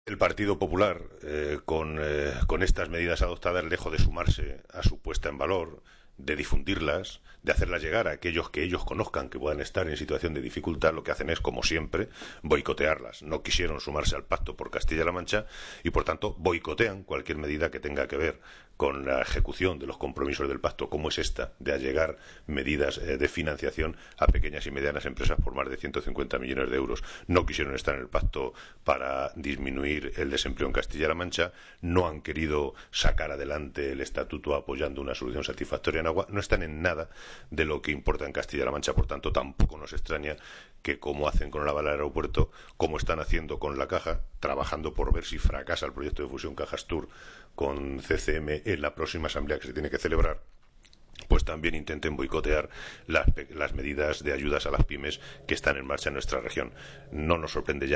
El Partido Popular, con estas medidas adoptadas, lejos de sumarse a su puesta en valor, de difundirlas, de hacerlas llegar a aquellos que ellos conozcan que puedan estar en situación de dificultad, lo que hacen es, como siempre, boicotearlas. No quisieron sumarse al pacto por Castilla-La Mancha y, por tanto, boicotean cualquier medida que tenga que ver con la ejecución de los compromisos del pacto, como es esta, de allegar medidas de financiación a pequeñas y medianas empresas por más de 150 millones de euros. No quisieron estar en el pacto para disminuir el desempleo en Castilla-La Mancha, no han querido sacar adelante el estatuto apoyando una solución satisfactoria en agua, no están en nada de lo que importa en Castilla-La Mancha, por tanto tampoco nos extraña que, como hacen con el aval al aeropuerto, como están haciendo con la Caja, trabajando por ver si fracasa el proyecto de fusión Cajastur con CCM en la próxima asamblea que se tiene que celebrar, pues también intenten boicotear las medidas de ayudas a las pymes que están en marcha en nuestra región. No nos sorprende ya